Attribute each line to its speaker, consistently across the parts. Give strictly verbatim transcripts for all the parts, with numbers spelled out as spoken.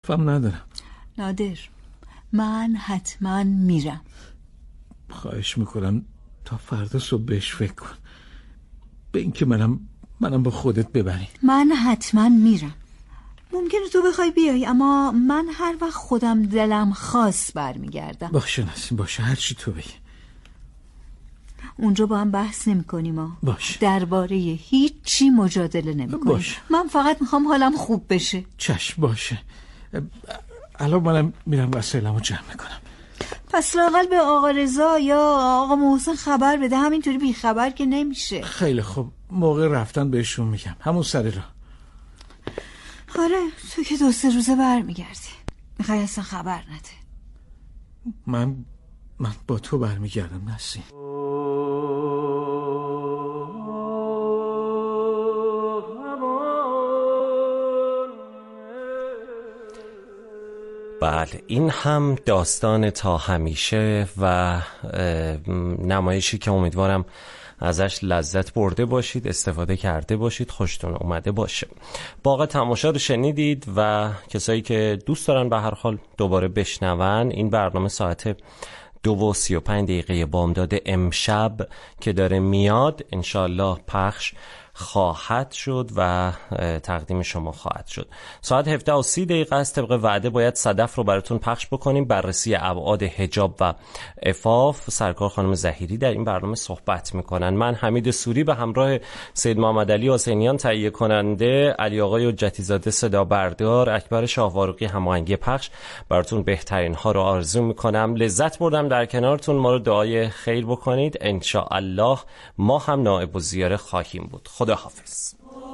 Speaker 1: وقفم ندارم.
Speaker 2: نادر، من حتما میرم.
Speaker 1: خواهش میکنم تا فردا صبح بهش فکر کن، به اینکه منم منم با خودت ببری.
Speaker 2: من حتما میرم. ممکنه تو بخوای بیای، اما من هر وقت خودم دلم خواست برمیگردم.
Speaker 1: باشه نسیم، باشه، هر چی تو بگی.
Speaker 2: اونجا با هم بحث نمی کنیم ها.
Speaker 1: باشه.
Speaker 2: درباره هیچی مجادله نمی کنیم.
Speaker 1: باشه.
Speaker 2: من فقط میخوام حالم خوب بشه.
Speaker 1: چشم، باشه. الان منم میرم وسایلمو جمع میکنم.
Speaker 2: پس لااقل به آقا رضا یا آقا محسن خبر بده، همینطوری بی خبر که نمیشه.
Speaker 1: خیلی خوب، موقع رفتن بهشون میگم، همون سر راه.
Speaker 2: آره، تو که دو سه روزه برمیگردی، میخوای اصلا خبر نده.
Speaker 1: من من با تو برمیگردم نسیم.
Speaker 3: بله، این هم داستان تا همیشه و نمایشی که امیدوارم ازش لذت برده باشید، استفاده کرده باشید، خوشتون اومده باشه. باقی تماشا رو شنیدید و کسایی که دوست دارن به هر حال دوباره بشنون، این برنامه ساعت دو و سی و پنج دقیقه بامداد امشب که داره میاد انشالله پخش خواهد شد و تقدیم شما خواهد شد. ساعت هفده و سی دقیقه است. طبق وعده باید صدف رو براتون پخش بکنیم. بررسی ابعاد حجاب و عفاف، سرکار خانم ظهیری در این برنامه صحبت میکنن. من حمید سوری به همراه سید محمد علی حسینیان تهیه کننده، علی آقای حجتی زاده صدا بردار، اکبر شاهوارقی هماهنگی پخش، براتون بهترین ها رو آرزو میکنم. لذت بردم در کنارتون. ما رو دعای خیر بکنید. ان شاء الله ما هم نائب الزیاره خواهیم بود. خدا حافظ.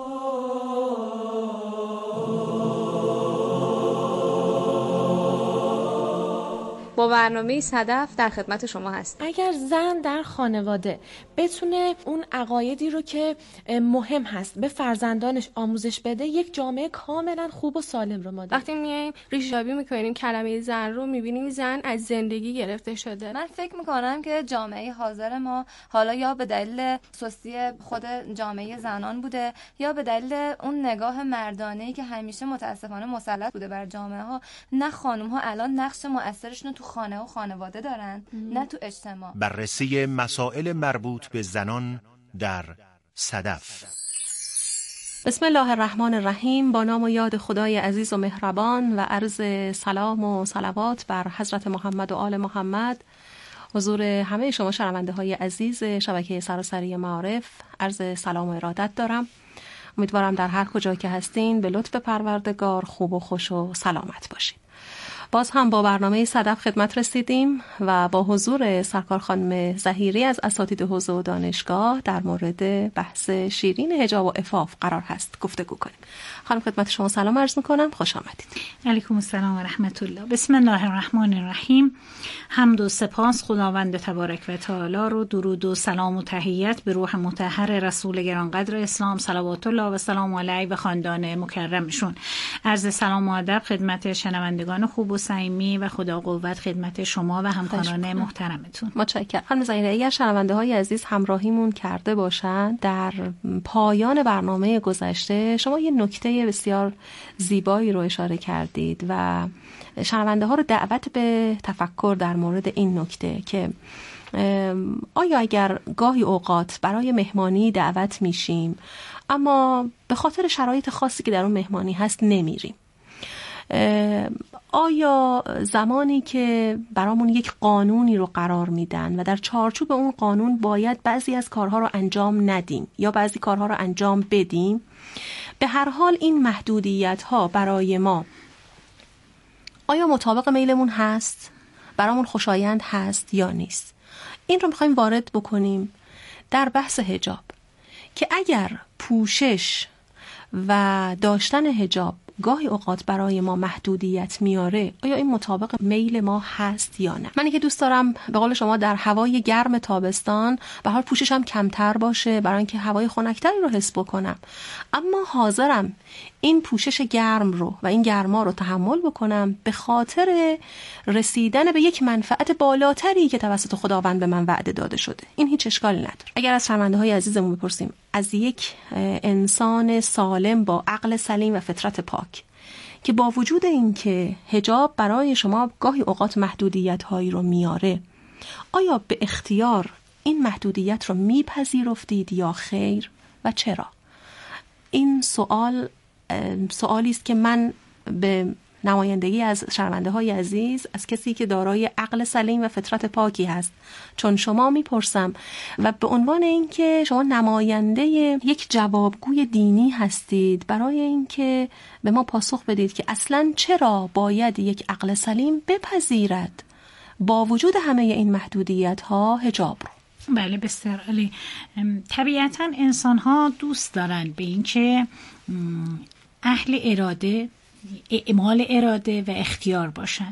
Speaker 4: با برنامه صدف در خدمت شما هست.
Speaker 5: اگر زن در خانواده بتونه اون عقایدی رو که مهم هست به فرزندانش آموزش بده، یک جامعه کاملا خوب و سالم رو ما داریم.
Speaker 4: وقتی میایم ریشه‌یابی میکنیم کلمه زن رو، میبینیم زن از زندگی گرفته شده.
Speaker 6: من فکر میکنم که جامعه حاضر ما حالا یا به دلیل سستی خود جامعه زنان بوده یا به دلیل اون نگاه مردانه‌ای که همیشه متاسفانه مسلط بوده بر جامعه ها، نه خانم ها الان نقش مؤثرشون تو خانه و خانواده دارن ام. نه تو اجتماع.
Speaker 7: بررسی مسائل مربوط به زنان در صدف.
Speaker 5: بسم الله الرحمن الرحیم. با نام و یاد خدای عزیز و مهربان و عرض سلام و صلوات بر حضرت محمد و آل محمد. حضور همه شما شنونده های عزیز شبکه سراسری معارف عرض سلام و ارادت دارم. امیدوارم در هر کجا که هستین به لطف پروردگار خوب و خوش و سلامت باشید. باز هم با برنامه صدف خدمت رسیدیم و با حضور سرکار خانم ظهیری از اساتید حوزه و دانشگاه در مورد بحث شیرین حجاب و عفاف قرار هست گفتگو کنیم. خانم خدمت شما سلام عرض میکنم، خوش آمدید.
Speaker 8: علیکم السلام و رحمت الله. بسم الله الرحمن الرحیم. حمد و سپاس خداوند تبارک و تعالی رو، درود و سلام و تحیت به روح مطهر رسول گرانقدر اسلام صلوات الله و سلام علیه و خاندان مکرمشون. عرض سلام و ادب خدمت شنوندگان خوب و صمیمی و خدا قوت خدمت شما و همکاران محترمتون.
Speaker 5: متشکرم. خانم ظهیری، اگر شنونده های عزیز همراهیمون کرده باشن، در پایان برنامه گذشته شما یه نکته بسیار زیبایی رو اشاره کردید و شنونده ها رو دعوت به تفکر در مورد این نکته که آیا اگر گاهی اوقات برای مهمانی دعوت میشیم اما به خاطر شرایط خاصی که در اون مهمانی هست نمیریم، آیا زمانی که برامون یک قانونی رو قرار میدن و در چارچوب اون قانون باید بعضی از کارها رو انجام ندیم یا بعضی کارها رو انجام بدیم، به هر حال این محدودیت ها برای ما آیا مطابق میلمون هست، برامون خوشایند هست یا نیست؟ این رو میخوایم وارد بکنیم در بحث حجاب که اگر پوشش و داشتن حجاب گاهی اوقات برای ما محدودیت میاره، آیا این مطابق میل ما هست یا نه؟ من که دوست دارم به قول شما در هوای گرم تابستان به حال پوششم کمتر باشه برای اینکه هوای خنک‌تری رو حس بکنم، اما حاضرم این پوشش گرم رو و این گرما رو تحمل بکنم به خاطر رسیدن به یک منفعت بالاتری که توسط خداوند به من وعده داده شده. این هیچ اشکالی نداره. اگر از شنونده‌های عزیزمون بپرسیم از یک انسان سالم با عقل سلیم و فطرت پاک که با وجود اینکه حجاب برای شما گاهی اوقات محدودیت هایی رو میاره، آیا به اختیار این محدودیت رو میپذیرفتید یا خیر و چرا؟ این سوال سوالی است که من به نمایندگی از شنونده های عزیز، از کسی که دارای عقل سلیم و فطرت پاکی هست چون شما میپرسم و به عنوان اینکه شما نماینده یک جوابگوی دینی هستید، برای اینکه به ما پاسخ بدید که اصلاً چرا باید یک عقل سلیم بپذیرد با وجود همه این محدودیت ها حجاب رو.
Speaker 8: بله بسیار عالی. طبیعتاً انسان ها دوست دارن به اینکه اهل اراده، اعمال اراده و اختیار باشن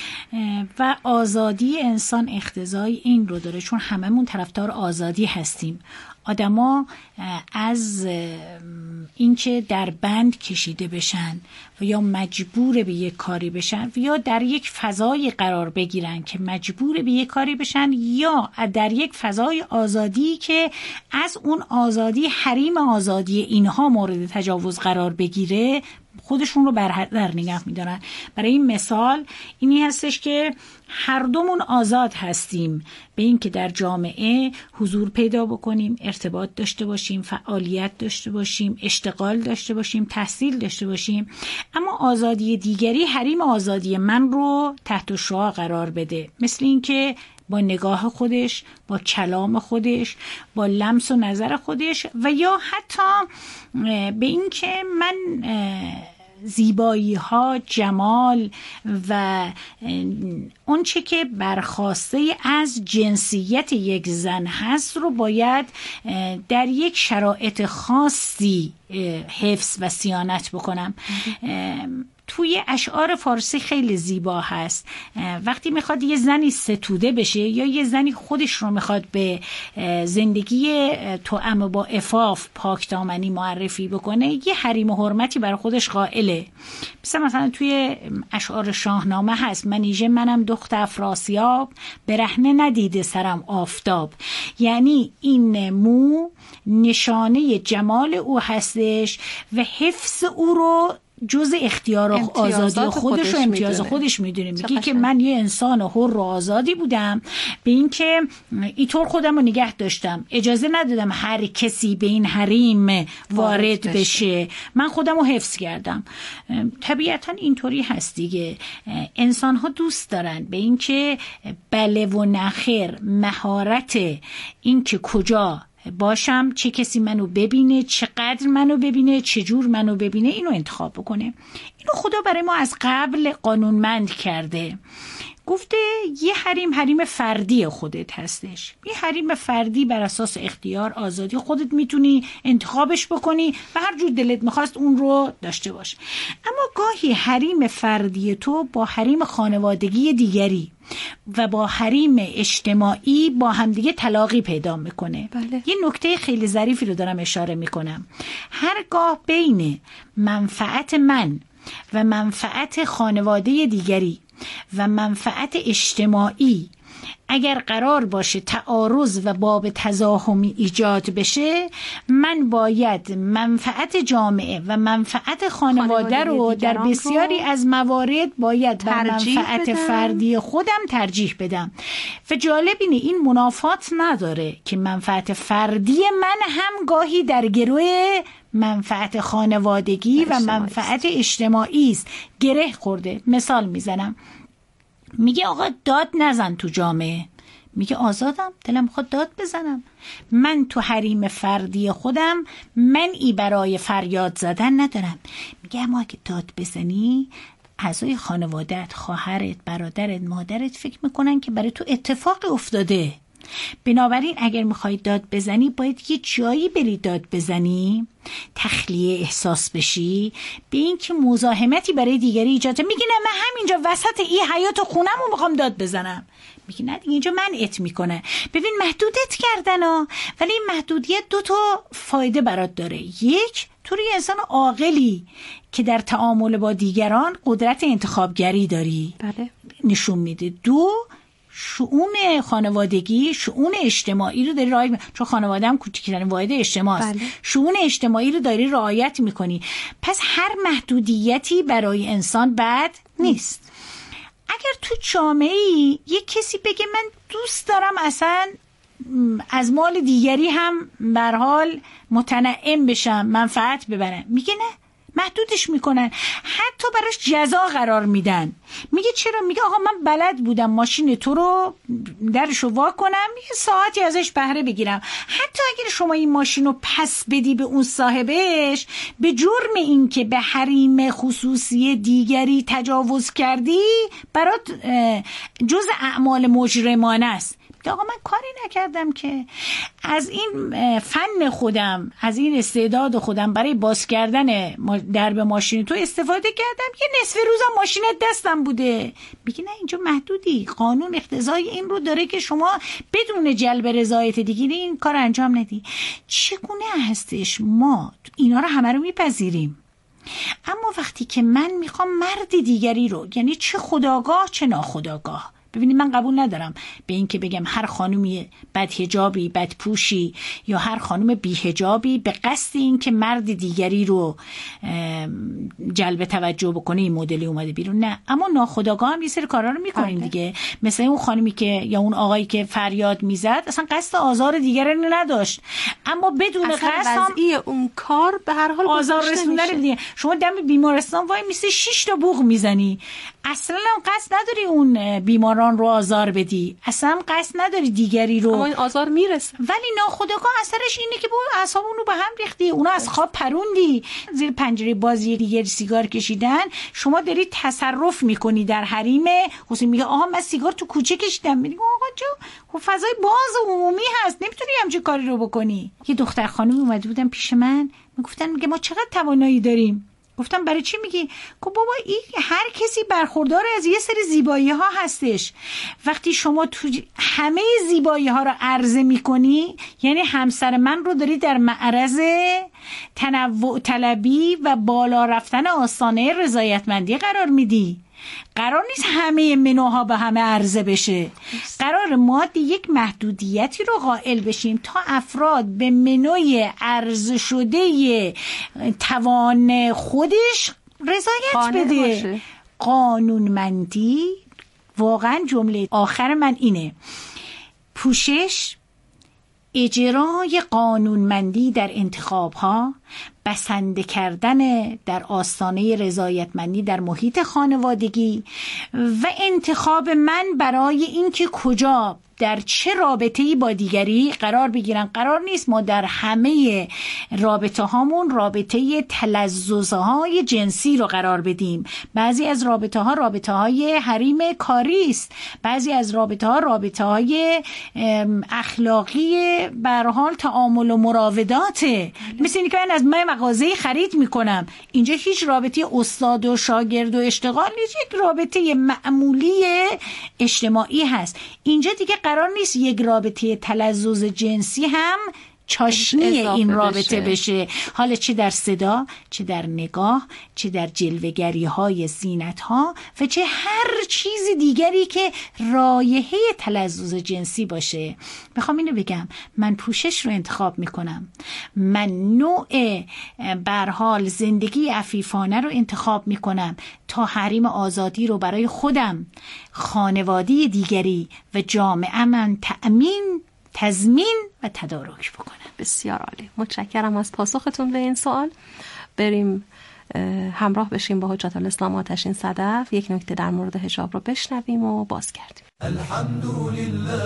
Speaker 8: و آزادی انسان اقتضای این رو داره، چون هممون طرفدار آزادی هستیم. آدما از اینکه در بند کشیده بشن و یا مجبور به یک کاری بشن و یا در یک فضای قرار بگیرن که مجبور به یک کاری بشن یا در یک فضای آزادی که از اون آزادی حریم آزادی اینها مورد تجاوز قرار بگیره، خودشون رو برحضر نگه میدارن. برای این مثال اینی هستش که هر دومون آزاد هستیم به این که در جامعه حضور پیدا بکنیم، ارتباط داشته باشیم، فعالیت داشته باشیم، اشتغال داشته باشیم، تحصیل داشته باشیم، اما آزادی دیگری حریم آزادی من رو تحت شعاع قرار بده، مثل این که با نگاه خودش، با کلام خودش، با لمس و نظر خودش و یا حتی به این که من زیبایی ها، جمال و اون چه که برخواسته از جنسیت یک زن هست رو باید در یک شرایط خاصی حفظ و صیانت بکنم. توی اشعار فارسی خیلی زیبا هست، وقتی میخواد یه زنی ستوده بشه یا یه زنی خودش رو میخواد به زندگی توأم با عفاف پاکدامنی معرفی بکنه، یه حریم و حرمتی برای خودش قائله. مثلا مثلا توی اشعار شاهنامه هست: منیژه منم دخت افراسیاب، برهنه ندیده سرم آفتاب. یعنی این مو نشانه جمال او هستش و حفظ او رو جز اختیار و آزادی خودش و امتیاز خودش میدونه. میگه که من یه انسان حر و آزادی بودم، به این که اینطور خودم رو نگه داشتم، اجازه ندادم هر کسی به این حریم وارد بشه. بشه من خودم رو حفظ کردم. طبیعتا اینطوری هست دیگه، انسان ها دوست دارن به این که بله و نخیر، مهارت این که کجا باشم، چه کسی منو ببینه، چقدر منو ببینه، چجور منو ببینه، اینو انتخاب بکنه. اینو خدا برای ما از قبل قانونمند کرده. گفته یه حریم حریم فردی خودت هستش. یه حریم فردی بر اساس اختیار، آزادی خودت میتونی انتخابش بکنی و هر جور دلت میخواست اون رو داشته باش. اما گاهی حریم فردی تو با حریم خانوادگی دیگری و با حریم اجتماعی با همدیگه تلاقی پیدا میکنه. بله. یه نکته خیلی ظریفی رو دارم اشاره میکنم. هرگاه بین منفعت من و منفعت خانواده دیگری و منفعت اجتماعی اگر قرار باشه تعارض و باب تزاحمی ایجاد بشه، من باید منفعت جامعه و منفعت خانواده رو در بسیاری از موارد باید بر منفعت بدم. فردی خودم ترجیح بدم. و جالب اینه این منافات نداره که منفعت فردی من هم گاهی در گروه منفعت خانوادگی و منفعت اجتماعی است، گره خورده. مثال میزنم، میگه آقا داد نزن تو جامعه، میگه آزادم، دلم خود داد بزنم. من تو حریم فردی خودم منعی برای فریاد زدن ندارم. میگه اما اگه داد بزنی، اعضای خانوادت، خواهرت، برادرت، مادرت فکر میکنن که برای تو اتفاق افتاده. بنابراین اگر میخوای داد بزنی باید یه جایی بری داد بزنی، تخلیه احساس بشی، به این که مزاحمتی برای دیگری ایجاد. میگی نه من همینجا وسط این حیاط خونمو میخوام داد بزنم. میگی نه دیگه اینجا منعت میکنه. ببین محدودت کردن ها، ولی این محدودیت دو تا فایده برات داره. یک، تو یه انسان عاقلی که در تعامل با دیگران قدرت انتخابگری داری، بله، نشون میده. دو، شؤون خانوادگی، شؤون اجتماعی رو داری رعایت می‌کنی، چون خانواده هم کوچکترین واحد اجتماع است. بله. شؤون اجتماعی رو داری رعایت میکنی. پس هر محدودیتی برای انسان بد نیست. اگر تو جامعه‌ای یک کسی بگه من دوست دارم اصلا از مال دیگری هم به هر حال متنعم بشم، منفعت ببرم، میگه نه، محدودش میکنن، حتی براش جزا قرار میدن. میگه چرا؟ میگه آقا من بلد بودم ماشین تو رو درشو وا کنم یه ساعتی ازش بهره بگیرم، حتی اگر شما این ماشین رو پس بدی به اون صاحبش، به جرم این که به حریم خصوصی دیگری تجاوز کردی، برات جز اعمال مجرمانه است. آقا من کاری نکردم که، از این فن خودم، از این استعداد خودم برای باز کردن درب ماشین تو استفاده کردم، یه نصف روزم ماشینت دستم بوده. میگه نه، اینجا محدودی، قانون اقتضای این رو داره که شما بدون جلب رضایت دیگری این کار انجام ندی. چگونه هستش ما اینا رو همه رو میپذیریم، اما وقتی که من میخوام مرد دیگری رو، یعنی چه خودآگاه چه ناخودآگاه، ببینید من قبول ندارم به این که بگم هر خانومی بدحجابی، بدپوشی یا هر خانوم بی‌حجابی به قصد این که مرد دیگری رو جلب توجه بکنه این مدلی اومده بیرون، نه. اما ناخودآگاه هم یه سری کارا رو میکنیم دیگه. مثل اون خانومی که یا اون آقایی که فریاد میزد، اصلا قصد آزار دیگران نداشت، اما بدون قصد هم
Speaker 5: اون کار به هر حال
Speaker 8: آزار رسوندن دیگه. شما دم بیمارستان وای میسی شش تا بوق میزنی، اصلا هم قصد نداری اون بیماران رو آزار بدی، اصلا قصد نداری دیگری رو،
Speaker 5: اما این آزار میرسه.
Speaker 8: ولی ناخودآگاه اثرش اینه که با اعصابون رو به هم ریختی، اونا از خواب پروندی، زیر پنجره بازی دیگری سیگار کشیدن، شما داری تصرف میکنی در حریم. حسین میگه آها من سیگار تو کوچه کشیدم، میگه آقا جو خب فضای باز و عمومی هست، نمیتونی همچین کاری رو بکنی. یه دختر خانم اومده بودن پیش من، میگفتن میگه ما چقدر توانایی داریم. گفتم برای چی میگی؟ گفت بابا این هر کسی برخوردار از یه سری زیبایی ها هستش. وقتی شما تو همه زیبایی ها رو عرضه میکنی، یعنی همسر من رو داری در معرض تنوع طلبی و بالا رفتن آستانه رضایتمندی قرار میدی. قرار نیست همه منوها به همه عرضه بشه. قرار ما یک محدودیتی رو قائل بشیم تا افراد به منوی عرضه شده توان خودش رضایت بده. باشه. قانونمندی، واقعا جمله آخر من اینه، پوشش، اجرای قانونمندی در انتخاب‌ها، بسنده کردن در آستانه رضایتمندی در محیط خانوادگی و انتخاب من برای اینکه کجا در چه رابطه‌ای با دیگری قرار بگیرن. قرار نیست ما در همه رابطه هامون رابطه تلذذهای جنسی رو قرار بدیم. بعضی از رابطه ها رابطه های حریم کاری است، بعضی از رابطه ها رابطه های اخلاقی به هر حال تعامل و مراوداته. مثل اینکه من از من مغازه خرید میکنم، اینجا هیچ رابطه استاد و شاگرد و اشتغال نیست، یک رابطه معمولی اجتماعی هست. اینجا دیگه قرار نیست یک رابطه تلذذ جنسی هم چاشنی این رابطه بشه. بشه حالا چه در صدا، چه در نگاه، چه در جلوه‌گری های زینت ها و چه هر چیز دیگری که رایحه تلذذ جنسی باشه. میخوام اینو بگم، من پوشش رو انتخاب میکنم، من نوع به هر حال زندگی عفیفانه رو انتخاب میکنم تا حریم آزادی رو برای خودم، خانواده دیگری و جامعه من تأمین، تضمین و تدارک بکنم.
Speaker 5: بسیار عالی، متشکرم از پاسختون به این سوال. بریم همراه بشیم با حجت الاسلام آتشین صدف، یک نکته در مورد حجاب رو بشنویم و باز گردیم.
Speaker 9: الحمدلله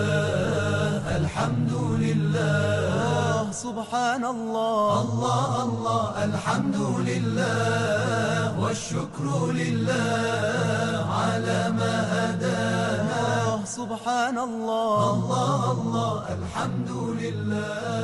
Speaker 9: الحمدلله سبحان الله الله الله الحمدلله والشكر لله على ما هدانا سبحان الله الله الله الحمدلله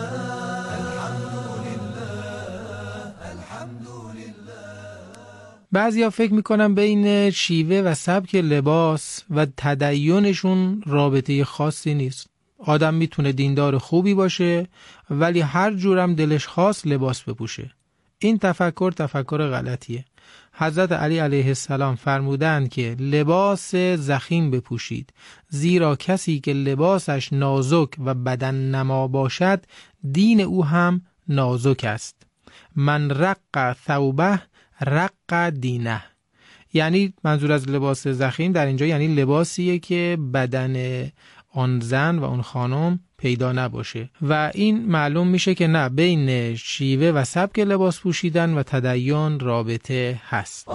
Speaker 9: الحمدلله الحمدلله.
Speaker 10: بعضیا فکر میکنن بین شیوه و سبک لباس و تدینشون رابطه خاصی نیست. آدم میتونه دیندار خوبی باشه ولی هر جورم دلش خواست لباس بپوشه. این تفکر تفکر غلطیه. حضرت علی علیه السلام فرمودند که لباس ضخیم بپوشید، زیرا کسی که لباسش نازک و بدن نما باشد دین او هم نازک است. من رق ثوبه رق دینه. یعنی منظور از لباس ضخیم در اینجا یعنی لباسیه که بدن آن زن و اون خانم پیدا نباشه و این معلوم میشه که نه، بین شیوه و سبک لباس پوشیدن و تدین رابطه هست.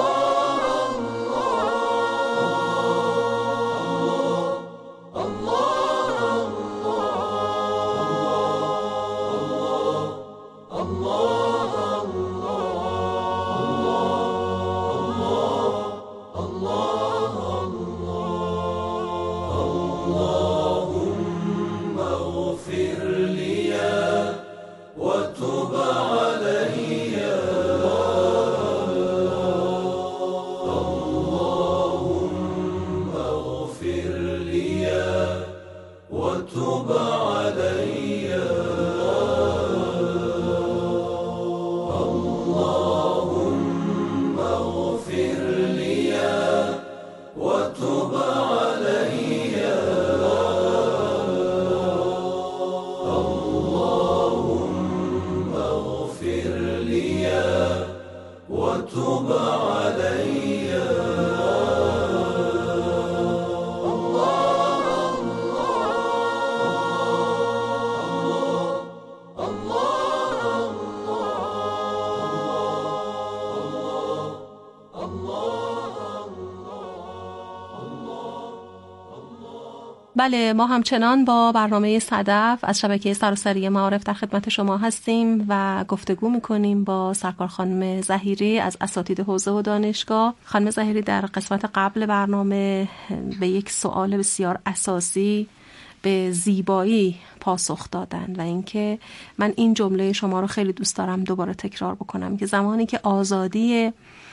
Speaker 5: بله، ما همچنان با برنامه صدف از شبکه سراسری معارف در خدمت شما هستیم و گفتگو میکنیم با سرکار خانم ظهیری از اساتید حوزه و دانشگاه. خانم ظهیری در قسمت قبل برنامه به یک سوال بسیار اساسی به زیبایی پاسخ دادن و اینکه من این جمله شما رو خیلی دوست دارم دوباره تکرار بکنم که زمانی که آزادی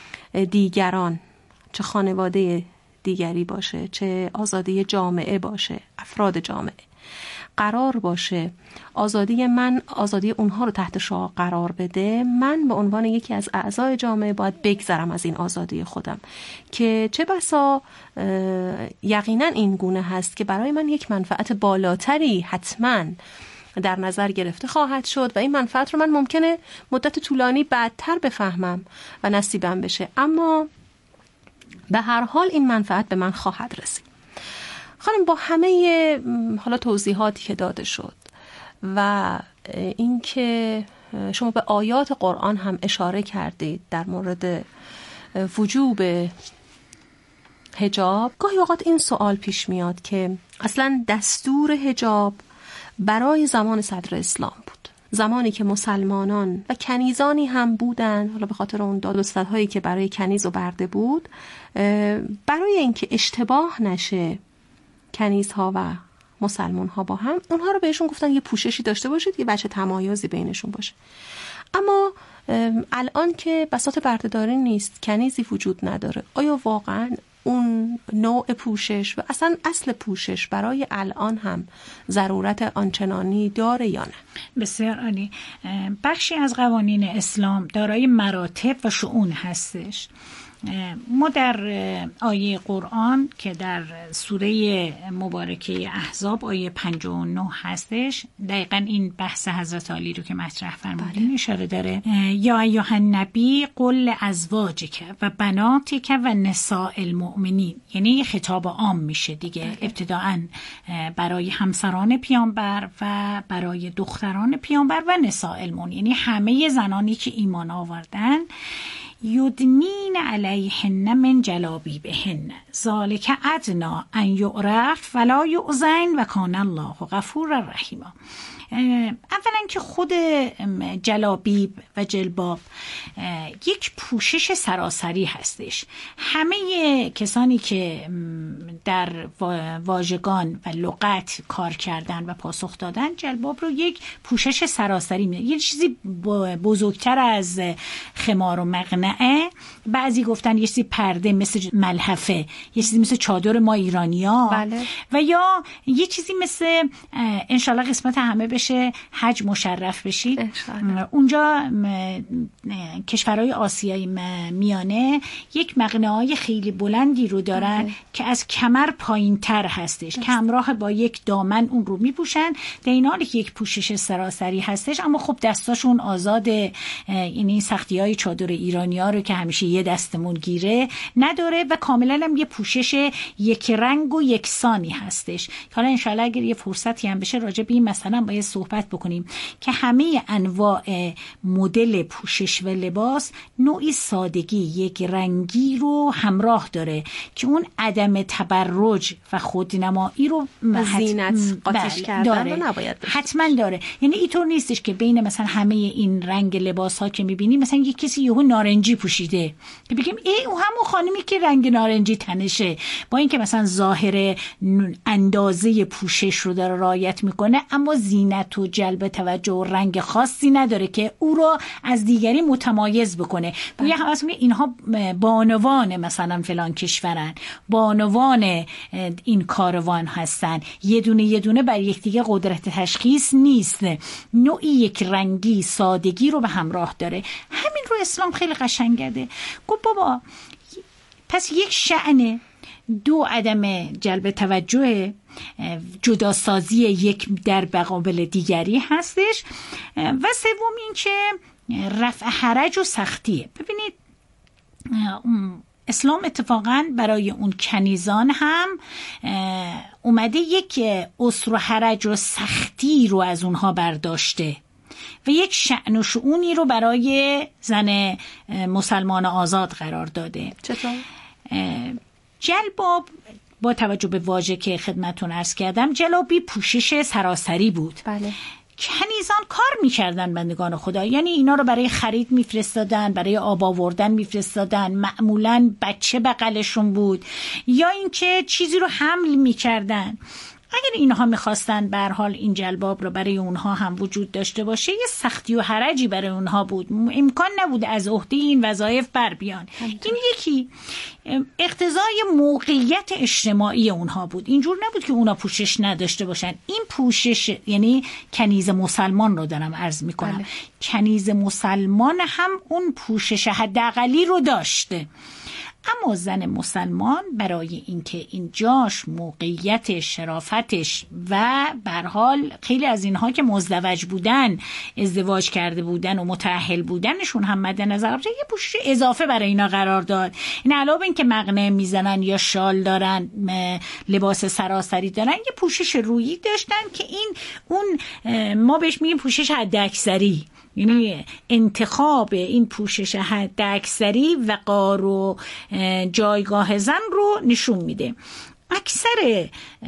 Speaker 5: دیگران، چه خانواده دیگری باشه، چه آزادی جامعه باشه، افراد جامعه قرار باشه، آزادی من آزادی اونها رو تحت شعاع قرار بده، من به عنوان یکی از اعضای جامعه باید بگذرم از این آزادی خودم که چه بسا یقینا این گونه هست که برای من یک منفعت بالاتری حتما در نظر گرفته خواهد شد و این منفعت رو من ممکنه مدت طولانی بعدتر بفهمم و نصیبم بشه، اما به هر حال این منفعت به من خواهد رسید. خانم، با همه حالا توضیحاتی که داده شد و اینکه شما به آیات قرآن هم اشاره کردید در مورد وجوب حجاب، گاهی اوقات این سوال پیش میاد که اصلا دستور حجاب برای زمان صدر اسلام بود، زمانی که مسلمانان و کنیزانی هم بودن، حالا به خاطر اون داد و ستدهایی که برای کنیز و برده بود، برای اینکه اشتباه نشه کنیزها و مسلمانها با هم، اونها رو بهشون گفتن یه پوششی داشته باشید، یه بچه تمایزی بینشون باشه. اما الان که بساط بردهداری نیست، کنیزی وجود نداره، آیا واقعا اون نوع پوشش و اصلا اصل پوشش برای الان هم ضرورت آنچنانی داره یا نه؟
Speaker 8: بسیار عالی. بخشی از قوانین اسلام دارای مراتب و شؤون هستش. ما در آیه قرآن که در سوره مبارکه احزاب آیه پنجاه و نه هستش، دقیقا این بحث حضرت علی رو که مطرح فرمودین اشاره داره. یا ایها النبی قل ازواجک و بناتک و نساء المؤمنین، یعنی یه خطاب عام میشه دیگه، ابتداءً برای همسران پیامبر و برای دختران پیامبر و نساء المؤمنین، یعنی همه زنانی که ایمان آوردن، یدنین علیهن من جلابیبهن ذالک ادنا ان یعرف فلا یؤذین و کان الله غفورا رحیما. اولا که خود جلابیب و جلباب یک پوشش سراسری هستش. همه کسانی که در واژگان و لغت کار کردن و پاسخ دادن جلباب رو یک پوشش سراسری می‌دونن. یه چیزی بزرگتر از خمار و مقنعه، بعضی گفتن یه چیزی پرده مثل ملحفه، یه چیزی مثل چادر ما ایرانی‌ها، بله. و یا یه چیزی مثل انشالله قسمت همه بشه حج مشرف بشید انشالله. اونجا کشورهای آسیای میانه یک مقنعه‌های خیلی بلندی رو دارن بله. که از کمر پایین تر هستش که همراه با یک دامن اون رو میپوشن، در این حالی که یک پوشش سراسری هستش، اما خب دستاشون آزاده، یعنی سختی های چادر ایرانی ها رو که همیشه یه دستمون گیره نداره و کاملا هم یه پوشش یک رنگ و یکسانی هستش. حالا انشالله اگر یه فرصتی هم بشه راجع به این مثلا باید صحبت بکنیم که همه انواع مدل پوشش و لباس نوعی سادگی، یک رنگی رو همراه داره که اون عدم تبرج و خودنمایی رو
Speaker 5: زینت قاطیش کردن رو نباید داشت.
Speaker 8: حتما داره. یعنی اینطور نیستش که بین مثلا همه این رنگ لباس ها که میبینیم مثلا یک کسی یهو نارنجی پوشیده که بگیم ای او همون خانمی که رنگ نارنجی تنشه، با اینکه مثلا ظاهر اندازه پوشش رو داره رعایت میکنه اما زینت و جلب توجه و رنگ خاصی نداره که او رو از دیگری متمایز بکنه. گویا هم اصلا اینها بانوان مثلا فلان کشورن، بانوان این کاروان هستن، یه دونه یه دونه بر یکدیگه قدرت تشخیص نیست، نوعی یک رنگی سادگی رو به همراه داره. همین رو اسلام خیلی قشنگ کرده. گفت بابا پس یک شأن، دو عدم جلب توجه، جداسازی یک در مقابل دیگری هستش، و سوم این که رفع حرج و سختیه. ببینید اسلام اتفاقا برای اون کنیزان هم اومده یک اسر و حرج و سختی رو از اونها برداشته و یک شأن و شؤونی رو برای زن مسلمان آزاد قرار داده.
Speaker 5: چطور؟
Speaker 8: جلباب با توجه به واژه که خدمتون عرض کردم، جلابی پوشش سراسری بود.
Speaker 5: بله.
Speaker 8: کنیزان کار میکردن بندگان خدا، یعنی اینا رو برای خرید میفرستادن، برای آب آوردن میفرستادن، معمولاً بچه بغلشون بود یا اینکه چیزی رو حمل میکردن. اگر اینها میخواستن به هر حال این جلباب رو برای اونها هم وجود داشته باشه، یه سختی و حرجی برای اونها بود، امکان نبود از عهده این وظایف بر بیان. این یکی اقتضای موقعیت اجتماعی اونها بود، اینجور نبود که اونا پوشش نداشته باشن. این پوشش یعنی کنیز مسلمان رو دارم عرض میکنم، بله. کنیز مسلمان هم اون پوشش حداقلی رو داشته، اما زن مسلمان برای اینکه این جاش، موقعیتش، شرافتش و به هر حال خیلی از اینها که مزدوج بودن، ازدواج کرده بودن و متأهل بودنشون هم مد نظر داشت، یه پوشش اضافه برای اینا قرار داد. این علاوه این که مقنعه میزنن یا شال دارن، لباس سراسری دارن، یه پوشش رویی داشتن که این اون ما بهش میگیم پوشش حداکثری، یعنی انتخاب این پوشش حداکثری وقار و جایگاه زن رو نشون میده. اکثر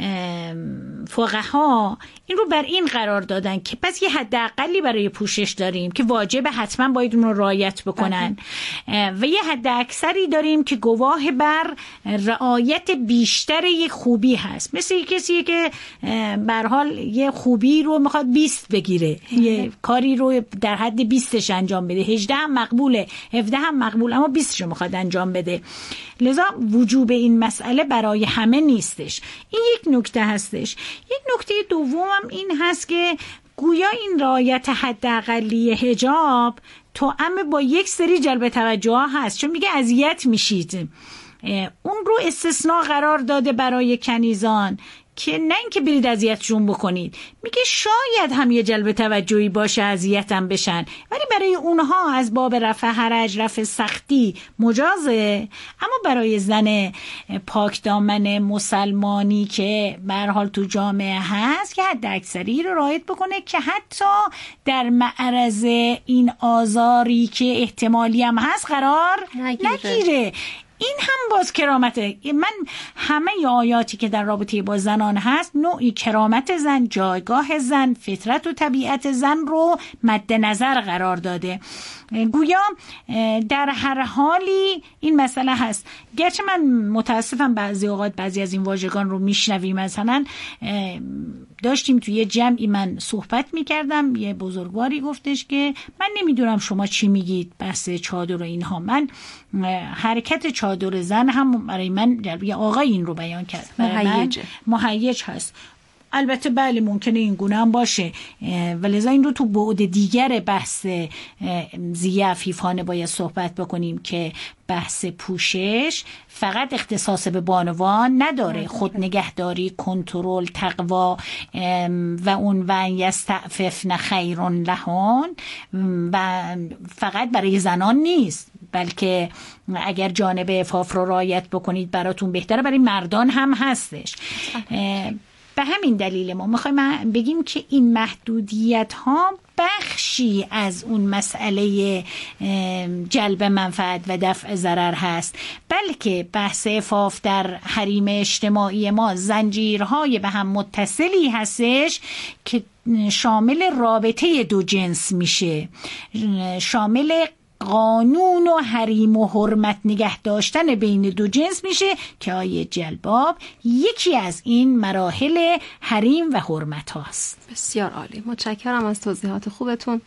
Speaker 8: فقها این رو بر این قرار دادن که پس یه حداقلی برای پوشش داریم که واجب حتما باید اون رو رعایت بکنن و یه حد اکثری داریم که گواه بر رعایت بیشتر یک خوبی هست. مثل کسی که به هر حال یه خوبی رو میخواد بیست بگیره، یه کاری رو در حد بیستش انجام بده، هجده هم مقبوله، هفده هم مقبول، اما بیستش رو میخواد انجام بده. لذا وجوب این مسئله برای همه نیستش. این یک نکته هستش. یک نکته دوم هم این هست که گویا این رعایت حداقلی حجاب توأم با یک سری جلب توجه ها هست، چون میگه اذیت میشید. اون رو استثناء قرار داده برای کنیزان که نه اینکه برید اذیتشون بکنید، میگه شاید هم یه جلب توجهی باشه اذیت هم بشن، ولی برای اونها از باب رفع حرج، رفع سختی مجازه. اما برای زن پاک دامن مسلمانی که به هر حال تو جامعه هست که حد اکثری رو رعایت بکنه که حتی در معرض این آزاری که احتمالی هم هست قرار نگیره, نگیره. این هم باز کرامته. من همه آیاتی که در رابطه با زنان هست نوعی کرامت زن، جایگاه زن، فطرت و طبیعت زن رو مد نظر قرار داده. گویا در هر حالی این مسئله هست. گرچه من متاسفم بعضی اوقات بعضی از این واژگان رو میشنویم. مثلا داشتیم توی یه جمعی من صحبت میکردم، یه بزرگواری گفتش که من نمیدونم شما چی میگید بحث چادر و اینها. من حرکت چادر زن هم برای من یه آقای این رو بیان کرد، مهیجه مهیج هست. البته بله ممکنه این گونه هم باشه، ولذا این رو تو بعد دیگر بحث زیه عفیفانه باید صحبت بکنیم که بحث پوشش فقط اختصاص به بانوان نداره. خود نگهداری، کنترل، تقوا و اون و یستعففن خیر لهن و فقط برای زنان نیست، بلکه اگر جانب عفاف رو رعایت بکنید براتون بهتره، برای مردان هم هستش. به همین دلیل ما میخوایم بگیم که این محدودیت ها بخشی از اون مسئله جلب منفعت و دفع ضرر هست، بلکه بحث عفاف در حریم اجتماعی ما زنجیرهای به هم متصلی هستش که شامل رابطه دو جنس میشه، شامل قانون و حریم و حرمت نگه داشتن بین دو جنس میشه که آیه جلباب یکی از این مراحل حریم و حرمت هاست.
Speaker 5: بسیار عالی، متشکرم از توضیحات خوبتون.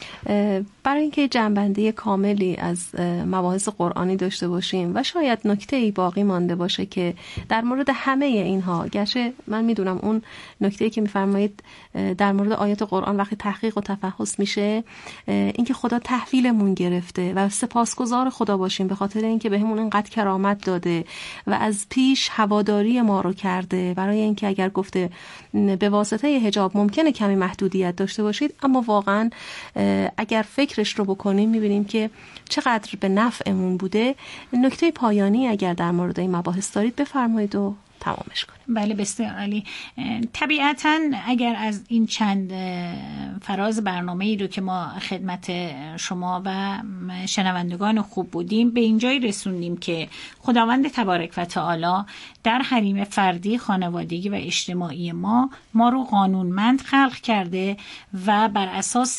Speaker 5: برای اینکه جنبندی کاملی از مباحث قرآنی داشته باشیم و شاید نکته‌ای باقی مانده باشه که در مورد همه اینها، گرچه من میدونم اون نکته‌ای که میفرمایید در مورد آیات قرآن وقتی تحقیق و تفحص میشه، اینکه خدا تحویلمون گرفته و سپاسگزار خدا باشیم به خاطر اینکه بهمون اینقدر کرامت داده و از پیش هواداری ما رو کرده، برای اینکه اگر گفته به واسطه حجاب ممکنه کمی محدودیت داشته باشید، اما واقعا اگر فکرش رو بکنیم میبینیم که چقدر به نفعمون بوده. نکته پایانی اگر در مورد این مباحث دارید بفرمایید و تمامش کنیم.
Speaker 8: بله بسیار عالی. طبیعتاً اگر از این چند فراز برنامه‌ای رو که ما خدمت شما و شنوندگان خوب بودیم به اینجای رسوندیم که خداوند تبارک و تعالی در حریم فردی، خانوادگی و اجتماعی ما ما رو قانونمند خلق کرده و بر اساس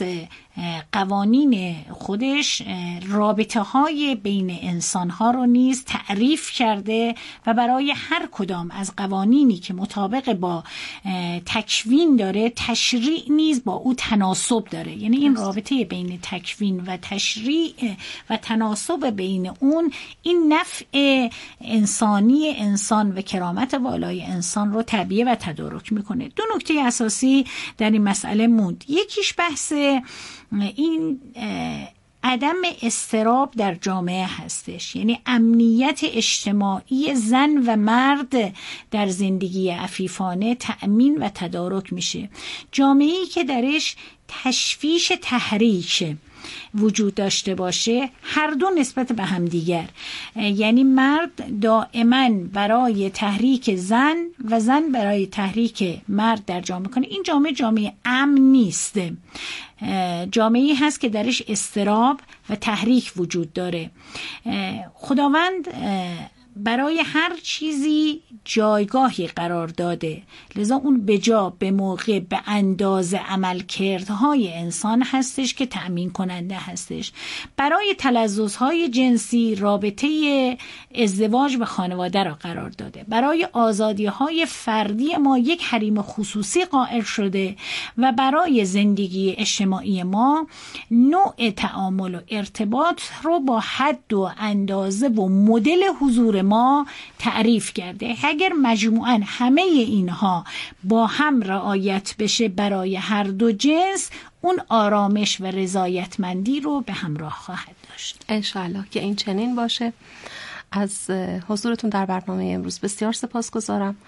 Speaker 8: قوانین خودش رابطه های بین انسان ها رو نیز تعریف کرده و برای هر کدام از قوانینی که مطابق با تکوین داره تشریع نیز با او تناسب داره. یعنی این رابطه بین تکوین و تشریع و تناسب بین اون این نفع انسانی انسان و کرامت والای انسان رو تبیه و تدارک میکنه. دو نکته اساسی در این مسئله موند. یکیش بحث این عدم اضطراب در جامعه هستش، یعنی امنیت اجتماعی زن و مرد در زندگی عفیفانه تأمین و تدارک میشه. جامعه‌ای که درش تشویش تحریک وجود داشته باشه، هر دو نسبت به هم دیگر، یعنی مرد دائما برای تحریک زن و زن برای تحریک مرد در جامعه کنه، این جامعه جامعه امن نیست، جامعه‌ای هست که درش اضطراب و تحریک وجود داره. خداوند برای هر چیزی جایگاهی قرار داده، لذا اون به جا، به موقع، به اندازه عملکردهای انسان هستش که تأمین کننده هستش. برای تلذذهای جنسی رابطه ازدواج و خانواده را قرار داده، برای آزادیهای فردی ما یک حریم خصوصی قائل شده و برای زندگی اجتماعی ما نوع تعامل و ارتباط رو با حد و اندازه و مدل حضور ما تعریف کرده. اگر مجموعاً همه اینها با هم رعایت بشه برای هر دو جنس، اون آرامش و رضایتمندی رو به همراه خواهد داشت.
Speaker 5: انشالله که این چنین باشه. از حضورتون در برنامه امروز بسیار سپاسگزارم.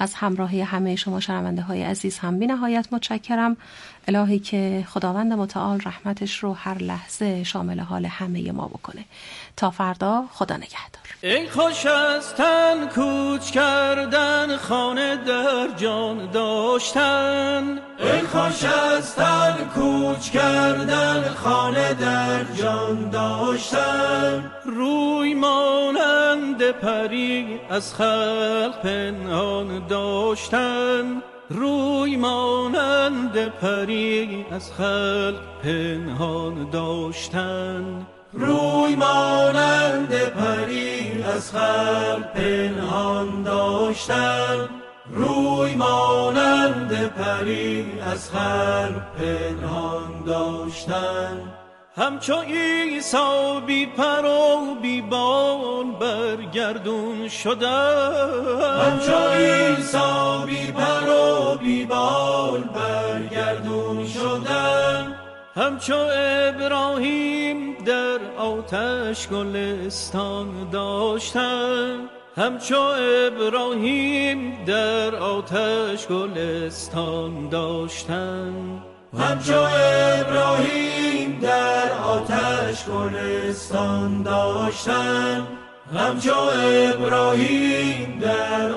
Speaker 5: از همراهی همه شما شنونده های عزیز هم بی نهایت متشکرم. الهی که خداوند متعال رحمتش رو هر لحظه شامل حال همه ما بکنه. تا فردا، خدا نگهدار.
Speaker 11: ای خوش از تن کوچ کردن، خانه در جان داشتن. ای خوش از تن کوچ کردن، خانه در جان داشتن. روی مانند پری از خلق پنهان داشتن. روی مانند پری از خلق پنهان داشتن. روی مانند پری از خلق پنهان داشتن. روی مانند پری از خلق پنهان داشتن. همچو عیسی بی پر و بی بال برگردون شدن. همچو عیسی بی پر و بی بال برگردون شدن. همچو ابراهیم در آتش گلستان داشتن. همچو ابراهیم در آتش گلستان داشتن. همچو ابراهیم در آتش گلستان داشتن. همچو ابراهیم در